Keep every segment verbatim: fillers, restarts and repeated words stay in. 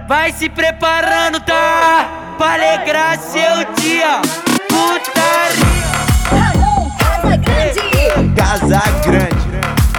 Vai se preparando, tá? Pra alegrar seu dia. Putaria. Ramon Casagrande. Casagrande.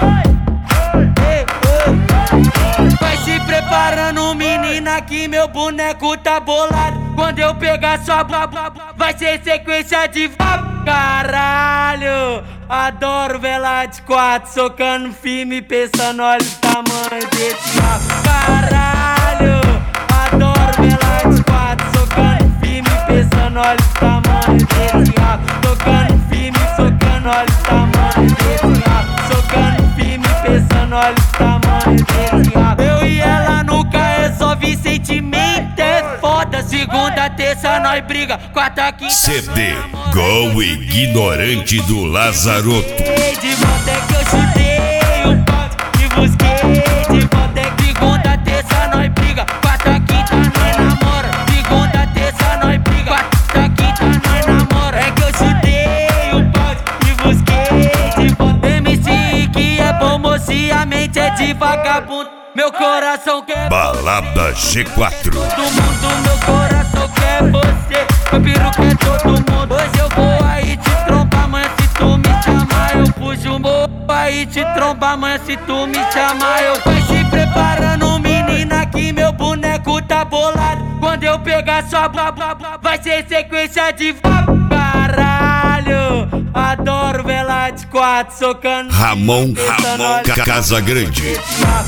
Vai se preparando, menina, que meu boneco tá bolado. Quando eu pegar sua blá blá blá, vai ser sequência de vá. Caralho, adoro vela de quatro, socando firme, pensando, olha o tamanho desse rabo. Caralho, adoro vela de quatro, socando firme, pensando, olha o tamanho desse rabo. Tocando firme, socando, olha o tamanho desse rabo. Socando firme, pensando, olha o tamanho desse rabo. Eu e ela nunca resolve sentimento, é foda. Segunda, terça, nós briga. Quarta, quinta, C D Gol Ignorante do Lazaroto. de volta é que eu chutei o pote e busquei de volta é que segunda, terça, nós briga. Quarta, quinta, nós namora. Segunda, terça, nós briga. Quarta, quinta, nós namora. É que eu chutei o pote e busquei de volta. M C que é bom, moço, e a mente é de vagabundo. Meu coração quer Balada G quatro. todo mundo, meu coração quer você. Meu peru quer todo mundo. Hoje eu vou aí te trombar, mãe, se tu me chamar eu fujo. Vou aí te trombar, mãe, se tu me chamar eu. Vai se preparando, menina, que meu boneco tá bolado. Quando eu pegar sua blá blá blá, vai ser sequência de vá. Caralho, adoro vela de quatro, socando Ramon pensando, Ramon olha, Casagrande.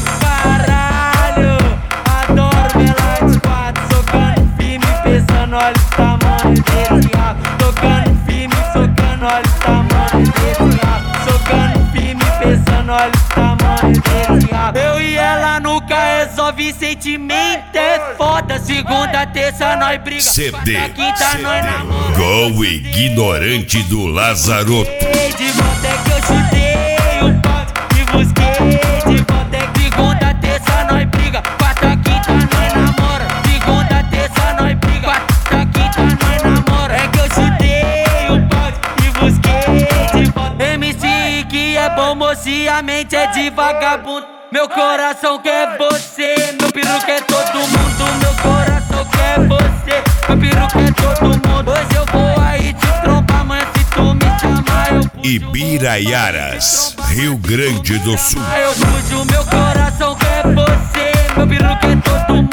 caralho, adoro vela de quatro, socando firme, pensando, olha o tamanho desse rabo. Tocando firme, socando, olha o tamanho desse rabo. Socando firme, pensando, olha o tamanho desse rabo. Eu e ela nunca resolve sentimento, é foda. Segunda, terça, nós briga. C D Quarta, quinta, nós namora. Gol Ignorante do Lazaroto. De volta é que eu chutei o pote e busquei de volta é que segunda, terça, nós briga. Quarta, quinta, nós namora. Segunda, terça, nós briga. Quarta, quinta, nós namora. É que eu chutei o pote e busquei de volta. M C que é bom, moço, e a mente é de vagabundo. Meu coração quer você, meu peru quer todo mundo. Meu coração quer você, meu peru quer todo mundo. Hoje eu vou aí te trombar, mãe, se tu me chamar eu fujo. Ibiraiaras, Rio Grande do Sul. Eu fujo, meu coração quer você, meu peru quer todo mundo.